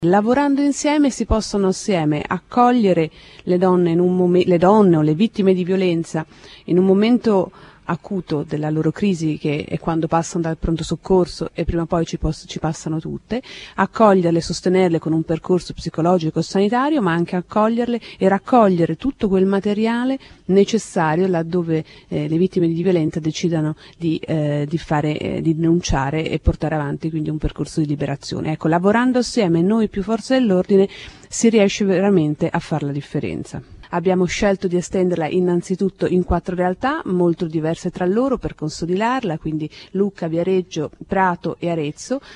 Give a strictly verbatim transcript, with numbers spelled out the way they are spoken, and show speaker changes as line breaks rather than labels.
Lavorando insieme si possono assieme accogliere le donne, in un mom- le donne o le vittime di violenza in un momento acuto della loro crisi, che è quando passano dal pronto soccorso e prima o poi ci, poss- ci passano tutte, accoglierle, sostenerle con un percorso psicologico e sanitario, ma anche accoglierle e raccogliere tutto quel materiale necessario laddove eh, le vittime di violenza decidano di, eh, di, fare, eh, di denunciare e portare avanti quindi un percorso di liberazione. Ecco, lavorando assieme noi più forze dell'ordine si riesce veramente a fare la differenza. Abbiamo scelto di estenderla innanzitutto in quattro realtà molto diverse tra loro per consolidarla, quindi Lucca, Viareggio, Prato e Arezzo.